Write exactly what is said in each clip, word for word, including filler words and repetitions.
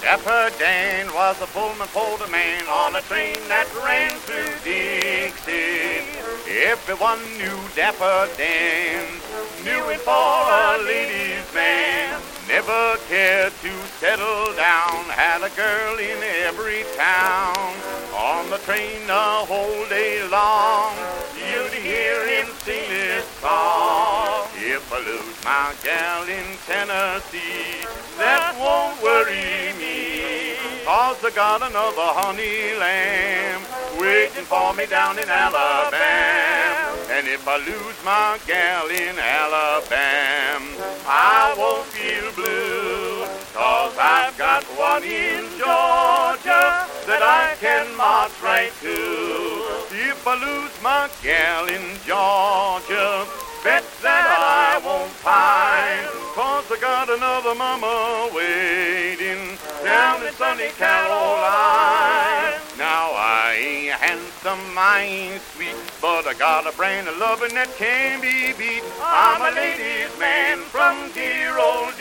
Dapper Dan was a Pullman folder man on a train that ran through Dixie. Everyone knew Dapper Dan, knew him for a ladies' man. Never cared to settle down, had a girl in every town. On the train the whole day long, you'd hear him sing this song. If I lose my gal in Tennessee, that won't worry me, 'cause I got another honey lamb waiting for me down in Alabama. And if I lose my gal in Alabama, I won't feel blue, 'cause I've got one in Georgia that I can march right to. If I lose my gal in Georgia, bet that I won't pine, 'cause I got another mama waiting down in sunny Caroline. Now I ain't handsome, I ain't sweet, but I got a brand of loving that can't be beat. I'm a ladies' man from dear old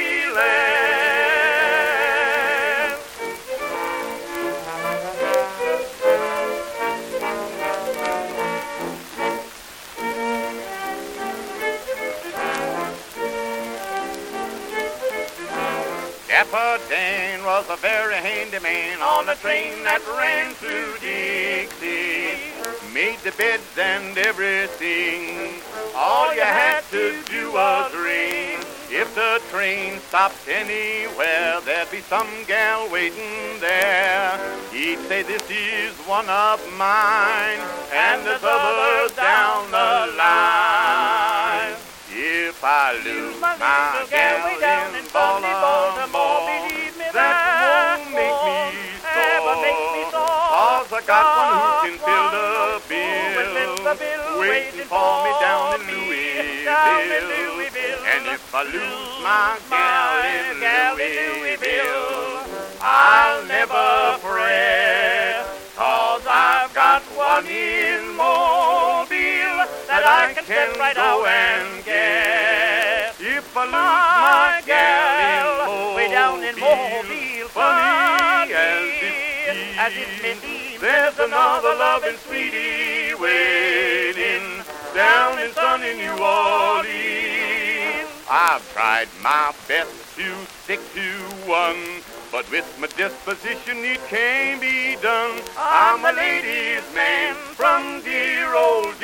Dixieland. Dapper Dan was a very handy man on a train that ran through Dixie. Made the beds and everything, all you had to do was ring. If the train stopped anywhere, there'd be some gal waiting there. He'd say, "This is one of mine, and there's others down the line." If I lose my gal way down in Baltimore, believe me, that won't make me sore, 'cause I got one who can fill the bill, waiting for me down in Louisville. And if I lose my gal in Louisville, I'll never fret, 'cause I've got one in Mobile that I can step right out and get. If I lose my gal way down in Mobile, funny as it as it may seem, there's another loving sweetie waiting down in sunny New Orleans. I've tried my best to stick to one, but with my disposition it can't be done. I'm a ladies' man from dear old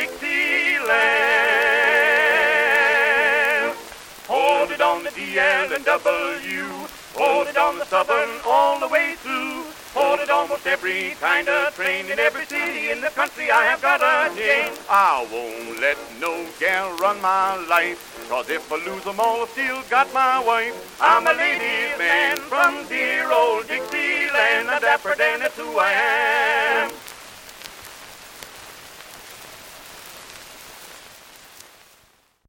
Dixieland. Hold it on the D L and W, hold it on the Southern all the way through. Hold it almost every kind of train in every city in the country. I have got a chain. I won't let no gal run my life, 'cause if I lose them all, I've still got my wife. I'm a ladies' man from dear old Dixieland, a Dapper Dan, that's who I am.